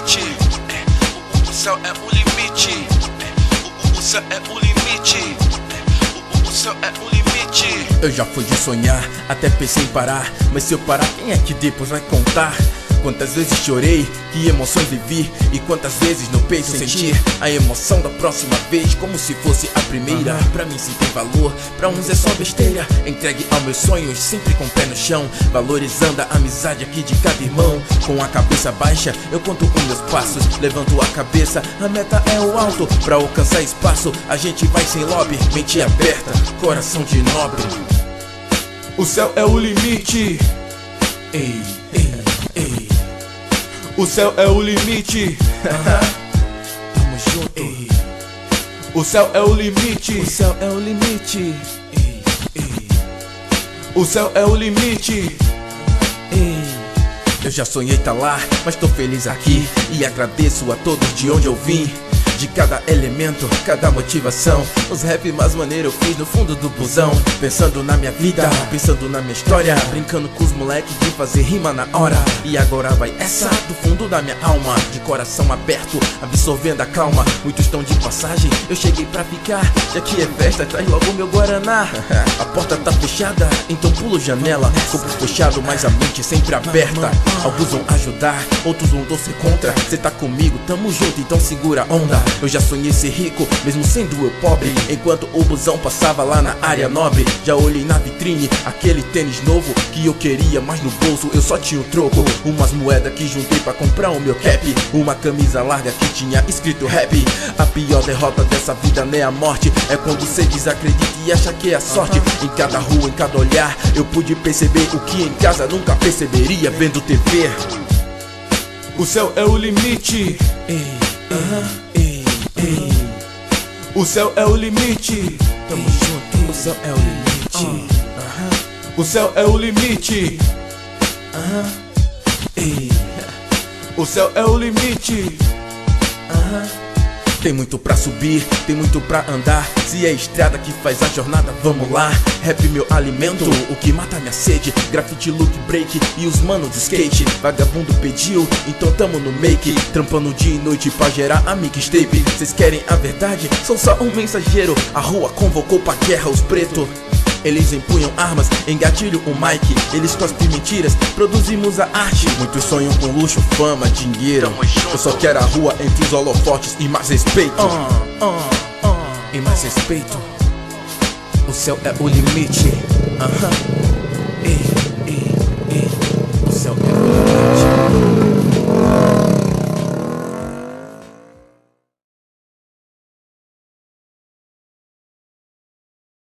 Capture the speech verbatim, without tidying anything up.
limite. O céu é o limite. O céu é o limite. O céu é o limite. Eu já fui de sonhar, até pensei em parar, mas se eu parar, quem é que depois vai contar? Quantas vezes chorei, que emoções vivi, e quantas vezes no peito senti a emoção da próxima vez, como se fosse a primeira. Uhum. Pra mim sim tem valor, pra uns é só besteira. Entregue aos meus sonhos, sempre com o pé no chão, valorizando a amizade aqui de cada irmão. Com a cabeça baixa, eu conto os meus passos, levanto a cabeça, a meta é o alto. Pra alcançar espaço, a gente vai sem lobby, mente aberta, coração de nobre. O céu é o limite. Ei, ei, ei. O céu é o limite. Tamo junto. Ei. O céu é o limite. O céu é o limite. Ei, ei. O céu é o limite. Ei. Eu já sonhei tá lá, mas tô feliz aqui, e agradeço a todos de onde eu vim. De cada elemento, cada motivação, os rap mais maneiro eu fiz no fundo do busão. Pensando na minha vida, pensando na minha história, brincando com os moleques de fazer rima na hora. E agora vai essa do fundo da minha alma, de coração aberto, absorvendo a calma. Muitos estão de passagem, eu cheguei pra ficar. Já que é festa, traz logo meu guaraná. A porta tá fechada, então pulo janela. Corpo fechado, mas a mente sempre aberta. Alguns vão ajudar, outros vão torcer contra. Cê tá comigo, tamo junto, então segura a onda. Eu já sonhei ser rico, mesmo sendo eu pobre. Enquanto o busão passava lá na área nobre, já olhei na vitrine aquele tênis novo que eu queria, mas no bolso eu só tinha o troco. Umas moedas que juntei pra comprar o meu cap, uma camisa larga que tinha escrito rap. A pior derrota dessa vida não é a morte, é quando cê desacredita e acha que é a sorte. Em cada rua, em cada olhar, eu pude perceber o que em casa nunca perceberia vendo T V. O céu é o limite. Ei, ei, ei. Ei. O céu é o limite. Tamo junto. O céu é o limite. Uh. Uh-huh. O céu é o limite. Uh-huh. Ei. O céu é o limite. Uh-huh. Tem muito pra subir, tem muito pra andar. Se é a estrada que faz a jornada, vamos lá. Rap meu alimento, o que mata minha sede. Grafite, look, break e os manos de skate. Vagabundo pediu, então tamo no make. Trampando dia e noite pra gerar a mixtape. Cês querem a verdade? Sou só um mensageiro. A rua convocou pra guerra os pretos. Eles empunham armas, engatilham o mic. Eles cospem mentiras, produzimos a arte. Muitos sonham com luxo, fama, dinheiro. Eu só quero a rua entre os holofotes e mais respeito. uh, uh, uh, E mais respeito. O céu é o limite. uh -huh.